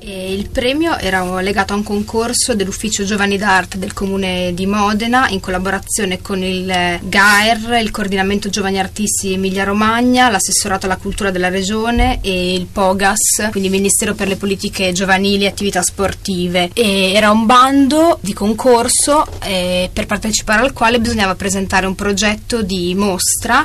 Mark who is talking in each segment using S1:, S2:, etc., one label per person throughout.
S1: E il premio era legato a un concorso dell'Ufficio Giovani d'Arte del Comune di Modena in collaborazione con il GAER, il Coordinamento Giovani Artisti Emilia Romagna, l'Assessorato alla Cultura della Regione e il POGAS, quindi Ministero per le Politiche Giovanili e Attività Sportive. E era un bando di concorso per partecipare al quale bisognava presentare un progetto di mostra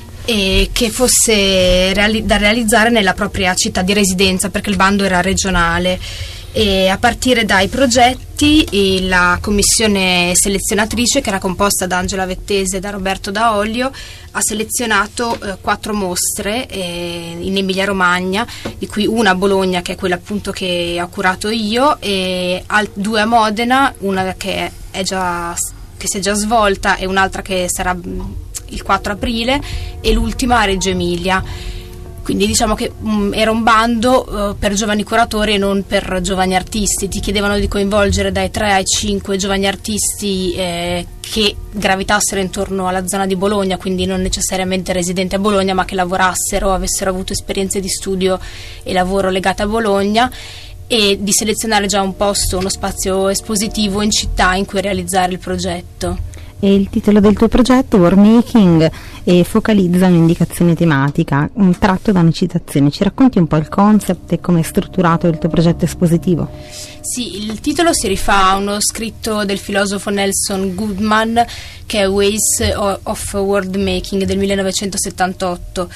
S1: che fosse da realizzare nella propria città di residenza, perché il bando era regionale. E a partire dai progetti la commissione selezionatrice, che era composta da Angela Vettese e da Roberto Daolio, ha selezionato 4 mostre in Emilia Romagna, di cui una a Bologna, che è quella appunto che ho curato io, e 2 a Modena, una che si è già svolta e un'altra che sarà il 4 aprile, e l'ultima a Reggio Emilia. Quindi diciamo che era un bando per giovani curatori e non per giovani artisti. Ti chiedevano di coinvolgere dai 3 ai 5 giovani artisti che gravitassero intorno alla zona di Bologna, quindi non necessariamente residenti a Bologna, ma che lavorassero, avessero avuto esperienze di studio e lavoro legate a Bologna, e di selezionare già un posto, uno spazio espositivo in città in cui realizzare il progetto.
S2: E il titolo del tuo progetto, War Making, focalizza un'indicazione tematica, tratto da una citazione. Ci racconti un po' il concept e come è strutturato il tuo progetto espositivo?
S1: Sì, il titolo si rifà a uno scritto del filosofo Nelson Goodman, che è Ways of World Making del 1978.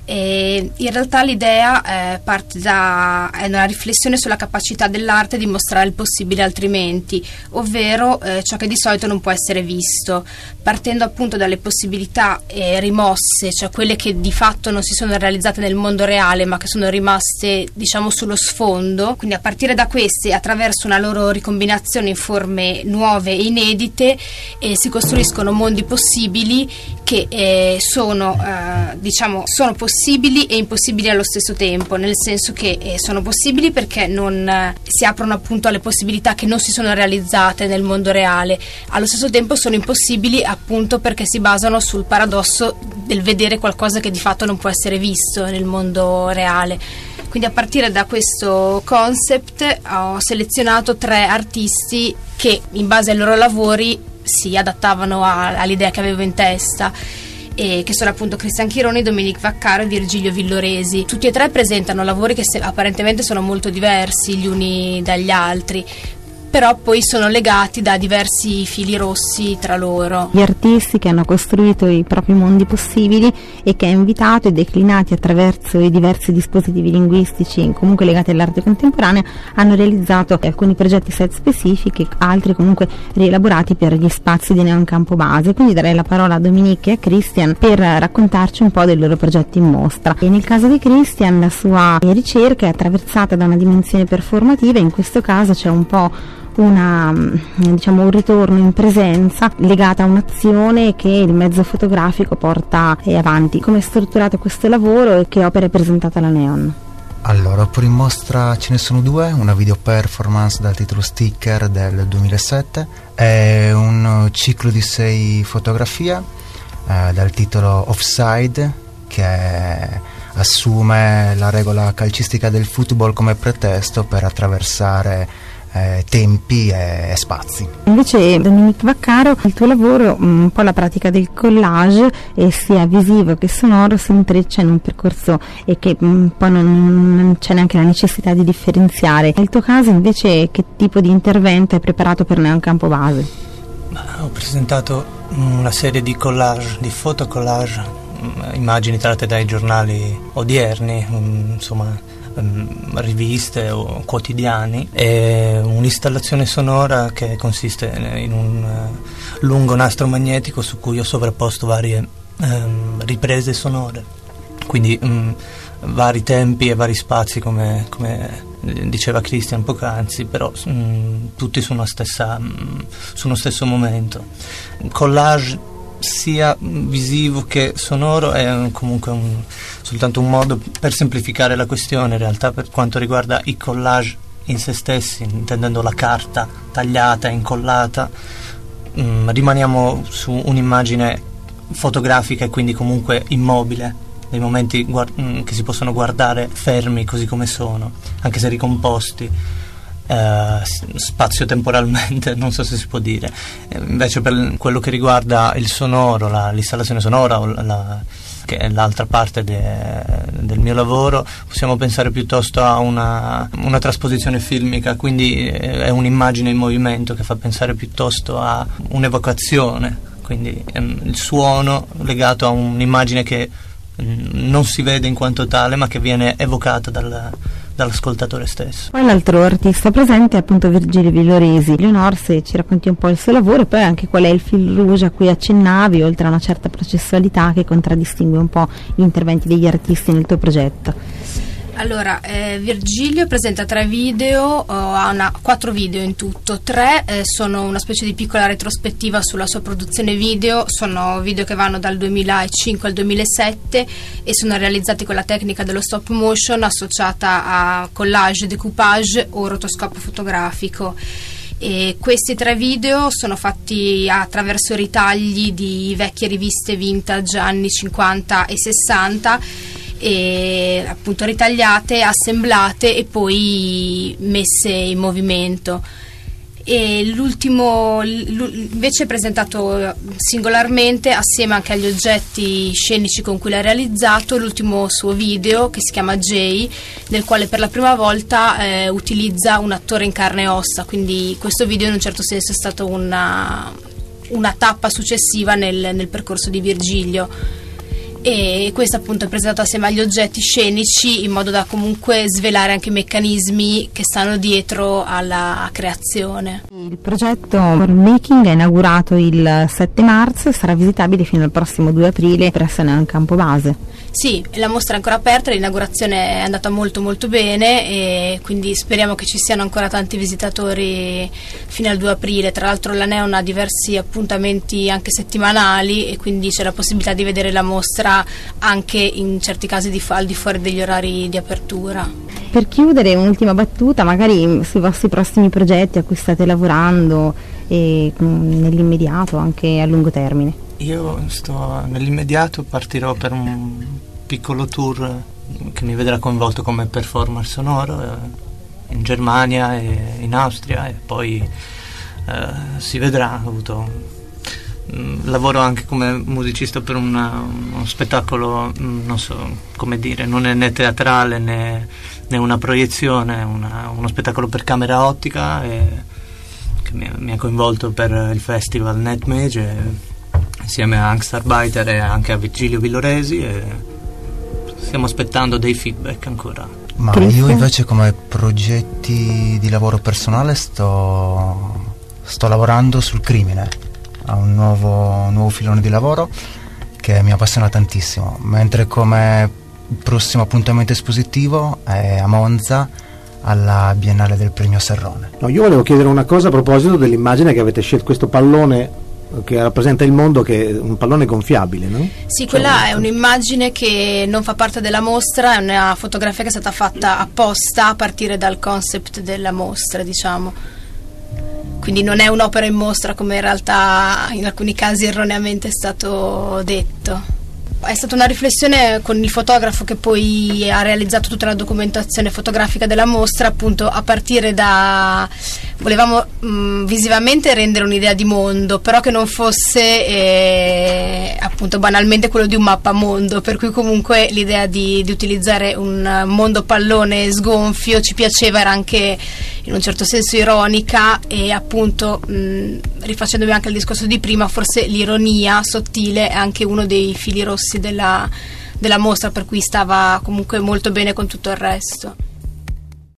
S1: E in realtà l'idea parte da una riflessione sulla capacità dell'arte di mostrare il possibile altrimenti, ovvero ciò che di solito non può essere visto, partendo appunto dalle possibilità rimosse, cioè quelle che di fatto non si sono realizzate nel mondo reale ma che sono rimaste diciamo sullo sfondo. Quindi a partire da queste, attraverso una loro ricombinazione in forme nuove e inedite, si costruiscono mondi possibili che sono possibili e impossibili allo stesso tempo, nel senso che sono possibili perché non si aprono appunto alle possibilità che non si sono realizzate nel mondo reale, allo stesso tempo sono impossibili appunto perché si basano sul paradosso del vedere qualcosa che di fatto non può essere visto nel mondo reale. Quindi a partire da questo concept ho selezionato 3 artisti che in base ai loro lavori si adattavano all'idea che avevo in testa, che sono appunto Cristian Chironi, Dominique Vaccaro e Virgilio Villoresi. Tutti e 3 presentano lavori che apparentemente sono molto diversi gli uni dagli altri, però poi sono legati da diversi fili rossi tra loro.
S2: Gli artisti che hanno costruito i propri mondi possibili e che ha invitato e declinati attraverso i diversi dispositivi linguistici comunque legati all'arte contemporanea hanno realizzato alcuni progetti set specifici, altri comunque rielaborati per gli spazi di Neon Campobase. Quindi darei la parola a Dominique e a Christian per raccontarci un po' dei loro progetti in mostra. E nel caso di Christian la sua ricerca è attraversata da una dimensione performativa, in questo caso c'è un po' un ritorno in presenza legata a un'azione che il mezzo fotografico porta avanti. Come è strutturato questo lavoro e che opera è presentata alla Neon?
S3: Allora, pure in mostra ce ne sono 2, una video performance dal titolo Sticker del 2007 e un ciclo di 6 fotografie dal titolo Offside, che assume la regola calcistica del football come pretesto per attraversare tempi e spazi. Invece
S2: Dominique Vaccaro, il tuo lavoro, un po' la pratica del collage, sia visivo che sonoro, si intreccia in un percorso e che poi non c'è neanche la necessità di differenziare. Nel tuo caso invece che tipo di intervento hai preparato per Neon Campobase?
S4: Ho presentato una serie di collage, di fotocollage, immagini tratte dai giornali odierni, riviste o quotidiani, e un'installazione sonora che consiste in un lungo nastro magnetico su cui ho sovrapposto varie riprese sonore, quindi vari tempi e vari spazi come diceva Christian poc'anzi, però tutti su uno stesso momento. Collage sia visivo che sonoro è comunque soltanto un modo per semplificare la questione. In realtà, per quanto riguarda i collage in se stessi, intendendo la carta tagliata e incollata, rimaniamo su un'immagine fotografica e quindi comunque immobile, dei momenti che si possono guardare fermi così come sono, anche se ricomposti spazio-temporalmente, non so se si può dire. Invece per quello che riguarda il sonoro, l'installazione sonora, che è l'altra parte del mio lavoro, possiamo pensare piuttosto a una trasposizione filmica, quindi è un'immagine in movimento che fa pensare piuttosto a un'evocazione, quindi il suono legato a un'immagine che non si vede in quanto tale, ma che viene evocata dall'ascoltatore stesso.
S2: Poi l'altro artista presente è appunto Virgilio Villoresi. Leonor, se ci racconti un po' il suo lavoro e poi anche qual è il fil rouge a cui accennavi, oltre a una certa processualità che contraddistingue un po' gli interventi degli artisti nel tuo progetto.
S1: Allora, Virgilio presenta 3 video, ha 4 video in tutto. 3 sono una specie di piccola retrospettiva sulla sua produzione video, sono video che vanno dal 2005 al 2007 e sono realizzati con la tecnica dello stop motion associata a collage, decoupage o rotoscopio fotografico. E questi 3 video sono fatti attraverso ritagli di vecchie riviste vintage anni 50 e 60, e appunto ritagliate, assemblate e poi messe in movimento. E l'ultimo invece è presentato singolarmente assieme anche agli oggetti scenici con cui l'ha realizzato, l'ultimo suo video che si chiama Jay, nel quale per la prima volta utilizza un attore in carne e ossa, quindi questo video in un certo senso è stato una tappa successiva nel percorso di Virgilio. E questo appunto è presentato assieme agli oggetti scenici in modo da comunque svelare anche i meccanismi che stanno dietro alla creazione.
S2: Il progetto World Making è inaugurato il 7 marzo e sarà visitabile fino al prossimo 2 aprile presso Neon Campobase.
S1: Sì, la mostra è ancora aperta, l'inaugurazione è andata molto molto bene e quindi speriamo che ci siano ancora tanti visitatori fino al 2 aprile. Tra l'altro la Neon ha diversi appuntamenti anche settimanali e quindi c'è la possibilità di vedere la mostra anche in certi casi al di fuori degli orari di apertura.
S2: Per chiudere, un'ultima battuta magari sui vostri prossimi progetti a cui state lavorando e nell'immediato, anche a lungo termine.
S4: Io nell'immediato partirò per un piccolo tour che mi vedrà coinvolto come performer sonoro in Germania e in Austria, e poi si vedrà. Lavoro anche come musicista per uno spettacolo, non so come dire, non è né teatrale né una proiezione, uno spettacolo per camera ottica che mi ha coinvolto per il festival Netmage insieme a Angstarbeiter e anche a Virgilio Villoresi, e stiamo aspettando dei feedback ancora.
S3: Ma io invece come progetti di lavoro personale sto lavorando sul crimine, a un nuovo filone di lavoro che mi appassiona tantissimo, mentre come prossimo appuntamento espositivo è a Monza alla Biennale del Premio Serrone.
S5: No, io volevo chiedere una cosa a proposito dell'immagine che avete scelto, questo pallone che rappresenta il mondo, che è un pallone gonfiabile, no?
S1: Sì, quella è un'immagine che non fa parte della mostra, è una fotografia che è stata fatta apposta a partire dal concept della mostra, diciamo. Quindi non è un'opera in mostra come in realtà in alcuni casi erroneamente è stato detto. È stata una riflessione con il fotografo che poi ha realizzato tutta la documentazione fotografica della mostra, appunto a partire da... volevamo visivamente rendere un'idea di mondo, però che non fosse appunto banalmente quello di un mappamondo, per cui comunque l'idea di utilizzare un mondo pallone sgonfio ci piaceva, era anche in un certo senso ironica, e appunto rifacendomi anche il discorso di prima, forse l'ironia sottile è anche uno dei fili rossi della mostra, per cui stava comunque molto bene con tutto il resto.